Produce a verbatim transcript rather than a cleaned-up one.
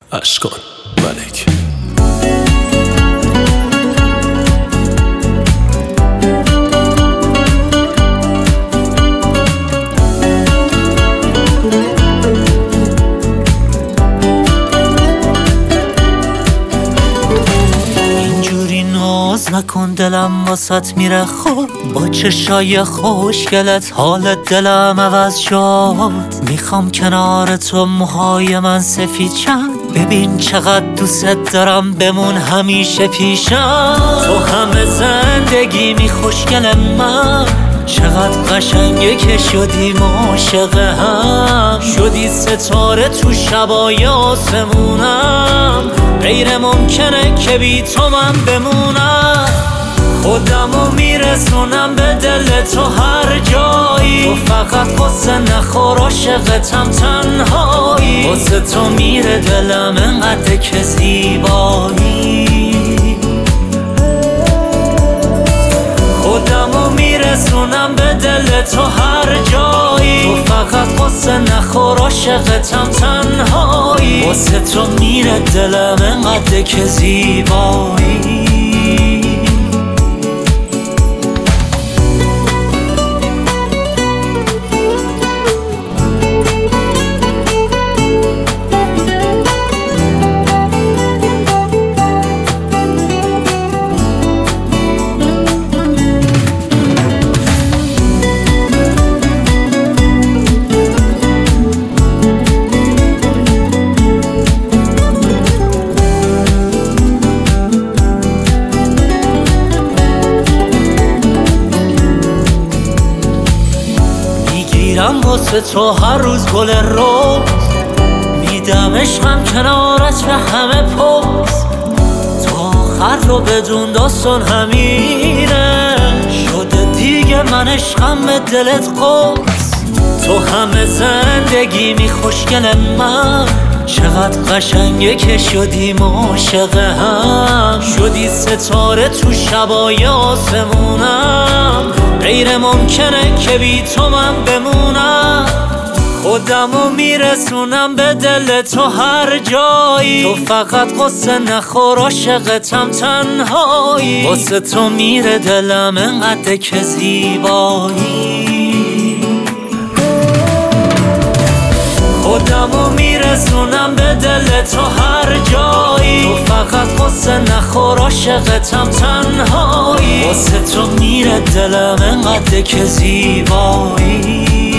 اشکان ملک. اینجوری ناز نکن، دلم واسط میره خوب. با چشای خوشگلت حال دلم عوض شد. میخوام کنار تو موهای من سفید چند. ببین چقدر دوست دارم، بمون همیشه پیشم. تو همه زندگی می خوشگل من، چقدر قشنگه که شدیم عاشق هم. شدی ستاره تو شبای آسمونم، غیر ممکنه که بی تو من بمونم. خودمو میرسونم به دل تو هر جایی، تو فقط قصه نخور عاشقتم تنهایی. واسه تو میره دلم انقدر که زیبایی. خودمو میرسونم به دل تو هر جایی، تو فقط قصه نخور عاشقتم تنهایی. واسه تو میره دلم انقدر که زیبایی. میرم واسه تو هر روز گل روز، میدم عشقم کنارت به همه پوز. تا آخر رو بدون داستان همینه، شده دیگه من عشقم به دلت قوز. تو همه زندگی می خوشگل من، چقدر قشنگه که شدیم عاشق هم. شدی ستاره تو شبای آسمونم، غیر ممکنه که بی تو من بمونم. خودمو میرسونم به دل تو هر جایی، تو فقط قصه نخور عاشقتم تنهایی. واسه تو میره دلم انقدر که زیبایی. خودمو میرسونم به دل تو هر جایی، تو فقط قصه نخور عاشقتم تنهایی. واسه تو میره دلم انقدر که زیبایی.